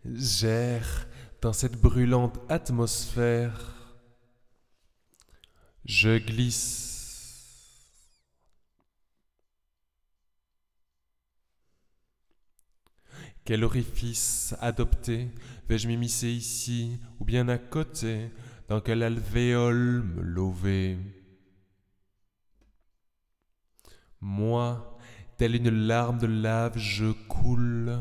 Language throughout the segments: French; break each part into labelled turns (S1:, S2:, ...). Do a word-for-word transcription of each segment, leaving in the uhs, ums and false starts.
S1: j'erre dans cette brûlante atmosphère. Je glisse. Quel orifice adopter? Vais-je m'immiscer ici ou bien à côté? Dans quel alvéole me lauver? Moi, telle une larme de lave, je coule.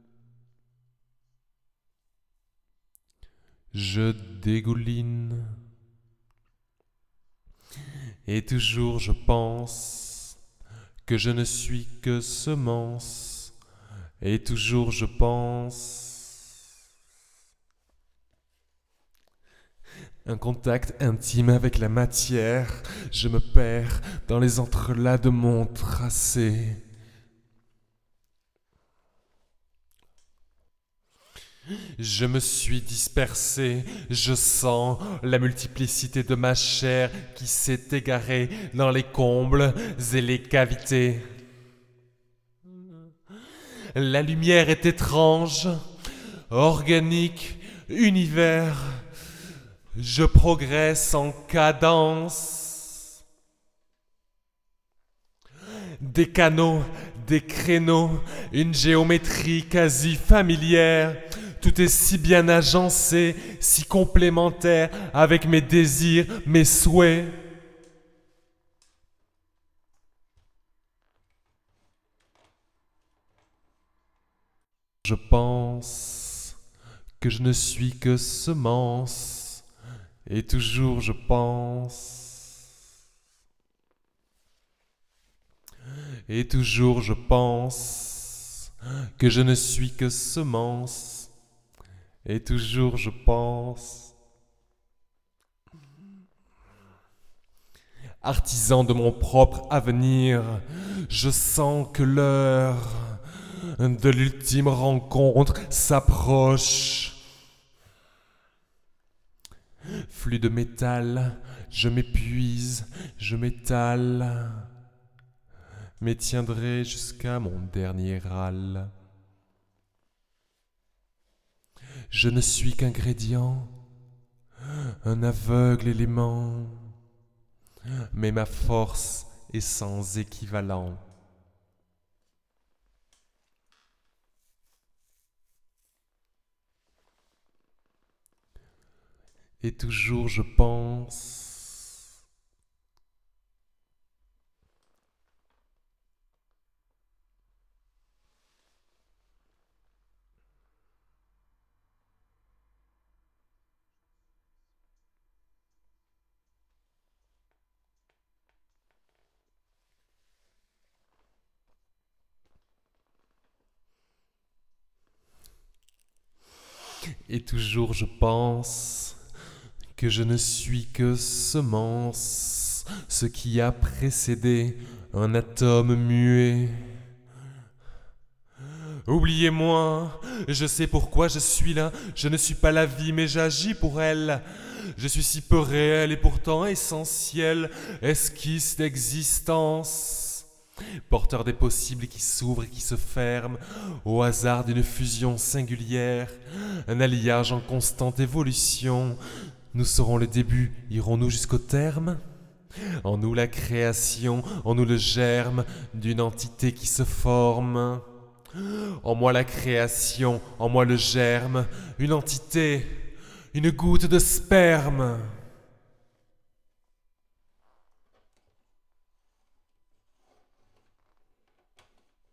S1: Je dégouline. Et toujours je pense que je ne suis que semence. Et toujours je pense un contact intime avec la matière. Je me perds dans les entrelacs de mon tracé. Je me suis dispersé, je sens la multiplicité de ma chair qui s'est égarée dans les combles et les cavités. La lumière est étrange, organique, univers. Je progresse en cadence. Des canaux, des créneaux, une géométrie quasi familière. Tout est si bien agencé, si complémentaire avec mes désirs, mes souhaits. Je pense que je ne suis que semence, et toujours je pense, et toujours je pense que je ne suis que semence, et toujours je pense. Artisan de mon propre avenir, je sens que l'heure de l'ultime rencontre s'approche. Flux de métal, je m'épuise, je m'étale, m'étiendrai jusqu'à mon dernier râle. Je ne suis qu'ingrédient, un aveugle élément, mais ma force est sans équivalent. Et toujours je pense. Et toujours je pense que je ne suis que semence, ce qui a précédé un atome muet. Oubliez-moi, je sais pourquoi je suis là, je ne suis pas la vie mais j'agis pour elle. Je suis si peu réel et pourtant essentiel, esquisse d'existence. Porteur des possibles qui s'ouvrent et qui se ferment, au hasard d'une fusion singulière, un alliage en constante évolution. Nous serons le début, irons-nous jusqu'au terme? En nous la création, en nous le germe d'une entité qui se forme. En moi la création, en moi le germe, une entité, une goutte de sperme.